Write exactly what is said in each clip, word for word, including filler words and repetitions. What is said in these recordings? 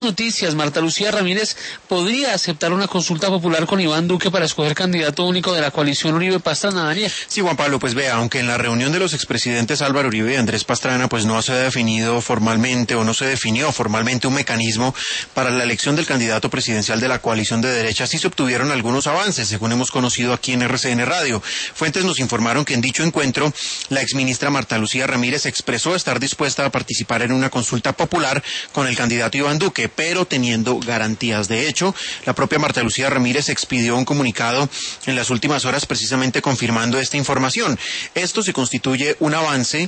Noticias, Marta Lucía Ramírez podría aceptar una consulta popular con Iván Duque para escoger candidato único de la coalición Uribe Pastrana, Daniel. Sí, Juan Pablo, pues vea, aunque en la reunión de los expresidentes Álvaro Uribe y Andrés Pastrana pues no se ha definido formalmente o no se definió formalmente un mecanismo para la elección del candidato presidencial de la coalición de derecha, sí se obtuvieron algunos avances, según hemos conocido aquí en R C N Radio. Fuentes nos informaron que en dicho encuentro la exministra Marta Lucía Ramírez expresó estar dispuesta a participar en una consulta popular con el candidato Iván Duque, pero teniendo garantías. De hecho, la propia Marta Lucía Ramírez expidió un comunicado en las últimas horas precisamente confirmando esta información. Esto se constituye un avance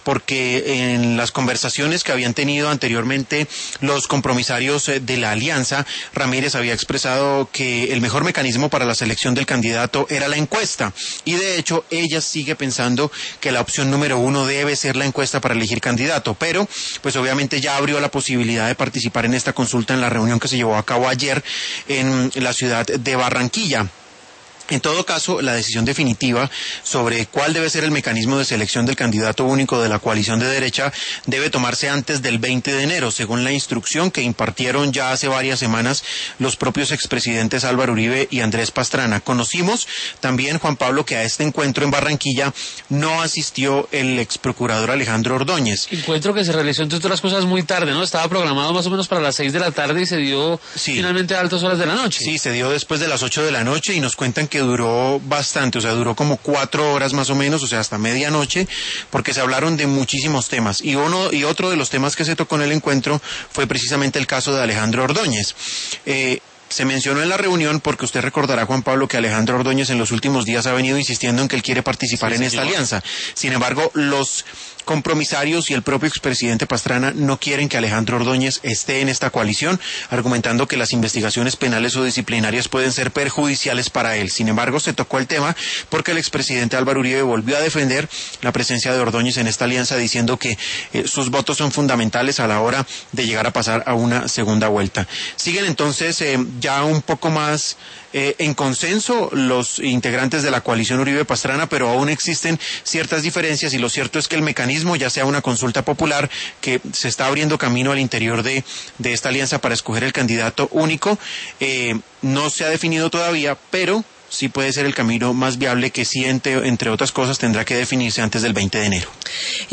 porque en las conversaciones que habían tenido anteriormente los compromisarios de la alianza, Ramírez había expresado que el mejor mecanismo para la selección del candidato era la encuesta, y de hecho ella sigue pensando que la opción número uno debe ser la encuesta para elegir candidato, pero pues obviamente ya abrió la posibilidad de participar en esta consulta en la reunión que se llevó a cabo ayer en la ciudad de Barranquilla. En todo caso, la decisión definitiva sobre cuál debe ser el mecanismo de selección del candidato único de la coalición de derecha debe tomarse antes del veinte de enero, según la instrucción que impartieron ya hace varias semanas los propios expresidentes Álvaro Uribe y Andrés Pastrana. Conocimos también, Juan Pablo, que a este encuentro en Barranquilla no asistió el exprocurador Alejandro Ordóñez. Encuentro que se realizó, entre otras cosas, muy tarde, ¿no? Estaba programado más o menos para las seis de la tarde y se dio sí. finalmente a altas horas de la noche. Sí, se dio después de las ocho de la noche y nos cuentan que que duró bastante, o sea, duró como cuatro horas más o menos, o sea, hasta medianoche, porque se hablaron de muchísimos temas. Y uno y otro de los temas que se tocó en el encuentro fue precisamente el caso de Alejandro Ordóñez. Eh, Se mencionó en la reunión porque usted recordará, Juan Pablo, que Alejandro Ordóñez en los últimos días ha venido insistiendo en que él quiere participar sí, en esta alianza. Sin embargo, los compromisarios y el propio expresidente Pastrana no quieren que Alejandro Ordóñez esté en esta coalición, argumentando que las investigaciones penales o disciplinarias pueden ser perjudiciales para él. Sin embargo, se tocó el tema porque el expresidente Álvaro Uribe volvió a defender la presencia de Ordóñez en esta alianza, diciendo que eh, sus votos son fundamentales a la hora de llegar a pasar a una segunda vuelta. Siguen entonces eh, ya un poco más eh, en consenso los integrantes de la coalición Uribe Pastrana, pero aún existen ciertas diferencias, y lo cierto es que el mecanismo, ya sea una consulta popular que se está abriendo camino al interior de, de esta alianza para escoger el candidato único, eh, no se ha definido todavía, pero sí puede ser el camino más viable que sí, entre, entre otras cosas, tendrá que definirse antes del veinte de enero.